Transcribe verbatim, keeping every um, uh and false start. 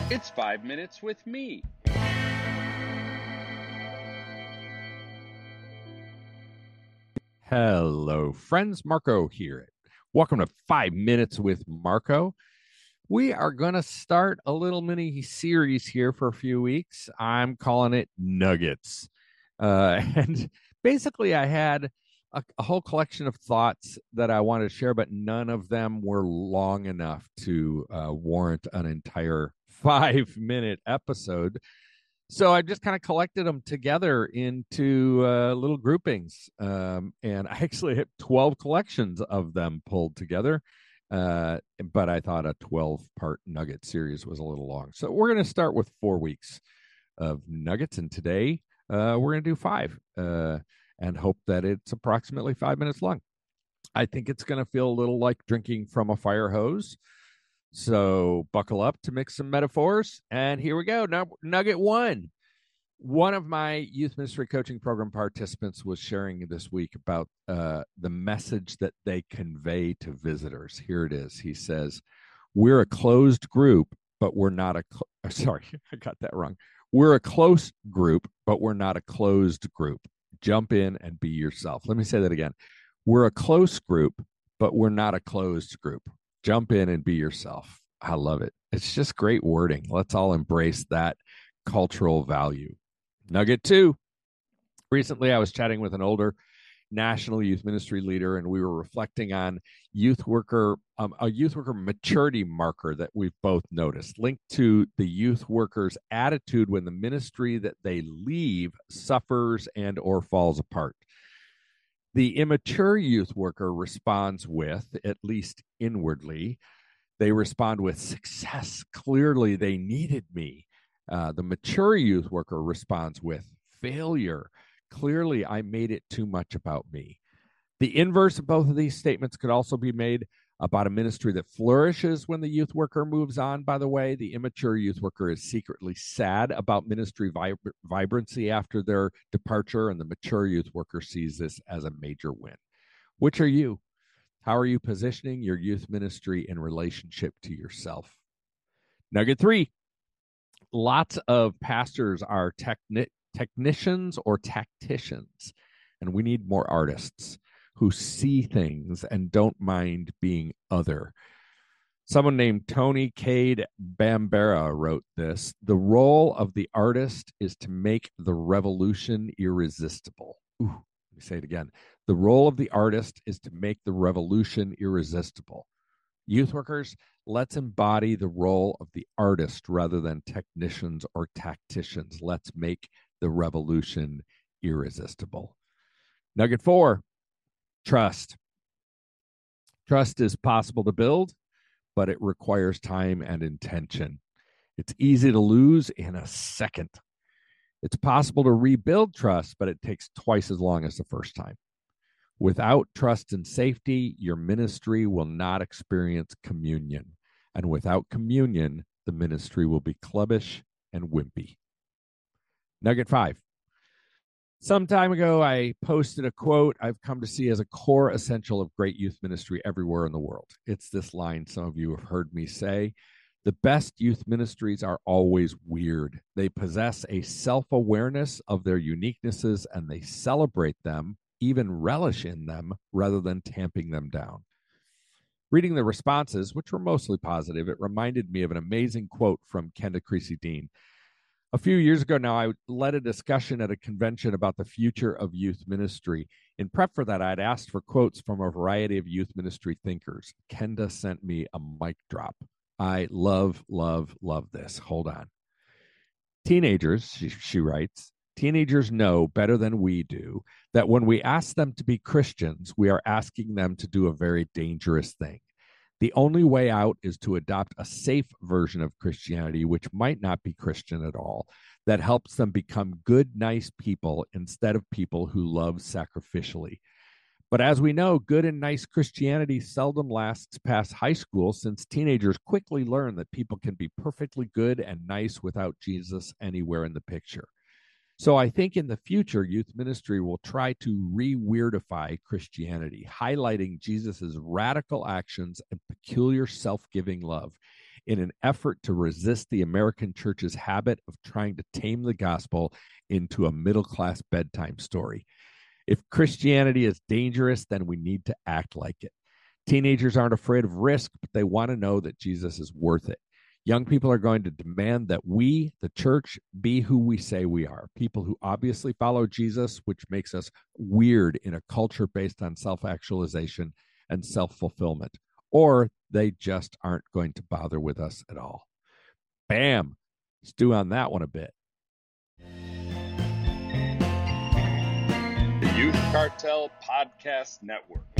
It's five minutes with me. Hello, friends. Marco here. Welcome to Five Minutes with Marco. We are going to start a little mini series here for a few weeks. I'm calling it Nuggets. Uh, and basically, I had a, a whole collection of thoughts that I wanted to share, but none of them were long enough to uh, warrant an entire five minute episode. So I just kind of collected them together into uh, little groupings. Um, and I actually had twelve collections of them pulled together. Uh, but I thought a twelve part nugget series was a little long. So we're going to start with four weeks of nuggets. And today uh, we're going to do five uh, and hope that it's approximately five minutes long. I think it's going to feel a little like drinking from a fire hose. So buckle up to mix some metaphors. And here we go. Now, nugget one. One of my youth ministry coaching program participants was sharing this week about uh, the message that they convey to visitors. Here it is. He says, we're a closed group, but we're not a, cl- sorry, I got that wrong. We're a close group, but we're not a closed group. Jump in and be yourself. Let me say that again. We're a close group, but we're not a closed group. Jump in and be yourself. I love it. It's just great wording. Let's all embrace that cultural value. Nugget two. Recently, I was chatting with an older national youth ministry leader, and we were reflecting on youth worker, um, a youth worker maturity marker that we've both noticed, linked to the youth worker's attitude when the ministry that they leave suffers and or falls apart. The immature youth worker responds with, at least inwardly, they respond with success. Clearly, they needed me. Uh, the mature youth worker responds with failure. Clearly, I made it too much about me. The inverse of both of these statements could also be made about a ministry that flourishes when the youth worker moves on. By the way, the immature youth worker is secretly sad about ministry vib- vibrancy after their departure, and the mature youth worker sees this as a major win. Which are you? How are you positioning your youth ministry in relationship to yourself? Nugget three. Lots of pastors are techni- technicians or tacticians, and we need more artists who see things and don't mind being other. Someone named Tony Cade Bambera wrote this. The role of the artist is to make the revolution irresistible. Ooh, let me say it again. The role of the artist is to make the revolution irresistible. Youth workers, let's embody the role of the artist rather than technicians or tacticians. Let's make the revolution irresistible. Nugget four, trust. Trust is possible to build, but it requires time and intention. It's easy to lose in a second. It's possible to rebuild trust, but it takes twice as long as the first time. Without trust and safety, your ministry will not experience communion. And without communion, the ministry will be clubbish and wimpy. Nugget five. Some time ago, I posted a quote I've come to see as a core essential of great youth ministry everywhere in the world. It's this line some of you have heard me say. The best youth ministries are always weird. They possess a self-awareness of their uniquenesses, and they celebrate them, even relish in them, rather than tamping them down. Reading the responses, which were mostly positive, it reminded me of an amazing quote from Kenda Creasy Dean. A few years ago now, I led a discussion at a convention about the future of youth ministry. In prep for that, I'd asked for quotes from a variety of youth ministry thinkers. Kenda sent me a mic drop. I love, love, love this. Hold on. Teenagers, she, she writes, teenagers know better than we do that when we ask them to be Christians, we are asking them to do a very dangerous thing. The only way out is to adopt a safe version of Christianity, which might not be Christian at all, that helps them become good, nice people instead of people who love sacrificially. But as we know, good and nice Christianity seldom lasts past high school, since teenagers quickly learn that people can be perfectly good and nice without Jesus anywhere in the picture. So I think in the future, youth ministry will try to re-weirdify Christianity, highlighting Jesus's radical actions and peculiar self-giving love. in an effort to resist the American church's habit of trying to tame the gospel into a middle-class bedtime story. If Christianity is dangerous, then we need to act like it. Teenagers aren't afraid of risk, but they want to know that Jesus is worth it. Young people are going to demand that we, the church, be who we say we are. People who obviously follow Jesus, which makes us weird in a culture based on self-actualization and self-fulfillment. Or they just aren't going to bother with us at all. Bam! Stew on that one a bit. The Youth Cartel Podcast Network.